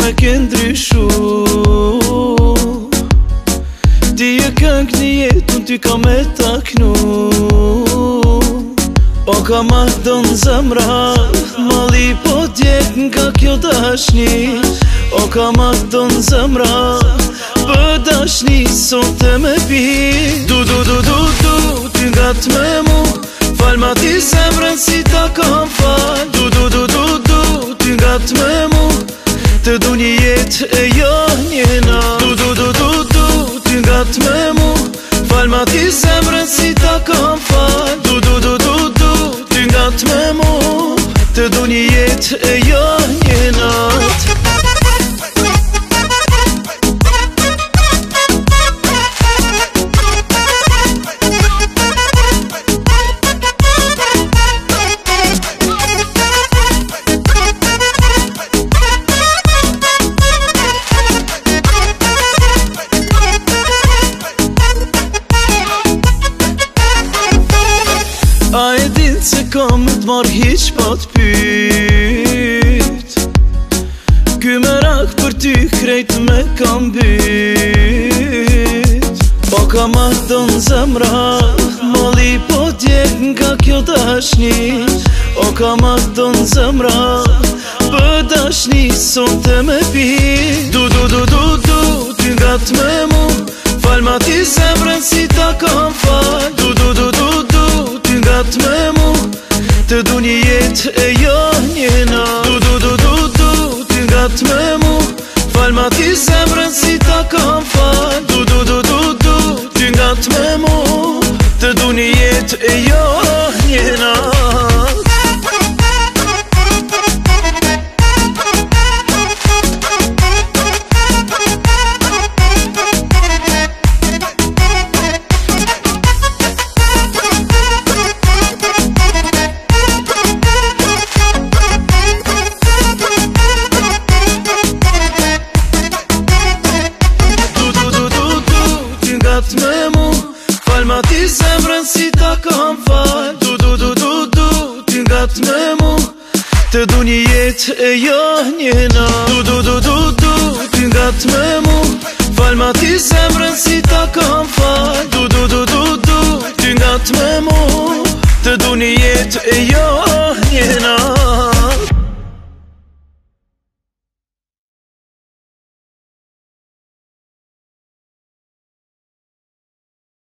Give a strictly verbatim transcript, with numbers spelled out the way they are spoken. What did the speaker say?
me këndryshu. Ti e këng një jetë, unë ty ka me taknu. O ka ma donë zemra, mali po djek nga kjo dashni. O ka ma donë zemra, për dashni sot e me pi. Du du du du du, ty nga të me mu, fal ma ti zemrën si ta kam fal. Du du du du du, ty nga të me mu, të du një jetë e jo njena. Du du du du du, ty nga të me mu, fal ma ti zemrën si ta kam fal. Du du du du du, ty nga të me mu, të du një jetë e jo njenat. A e din se kam t'mar hiq pa t'pyt, ky merak për ty krejt me kam byt. Po ka ma donë zemra, mali po djek nga kjo dashni. O ka ma donë zemra, për dashni sot e me pi. Du du du du du, ty nga të me mu, fal ma ti zemrën si ta kam fal. Du du du du du, ty nga të me mu, të du një jetë e jo njena. Du du du du du, ty nga të me mu, fal ma ti zemrën si ta kam fal. Du du du du du, ty nga të me mu, të du një jetë e jo njena. Të me mu, fal ma ti zemrën si ta kam fal. Du du du du du, ty nga të me mu, të du një jetë e jo njena. Du du du du du, ty nga të me mu, fal ma ti zemrën si ta kam fal. Du du du du du, ty nga të me mu, të du një jetë e jo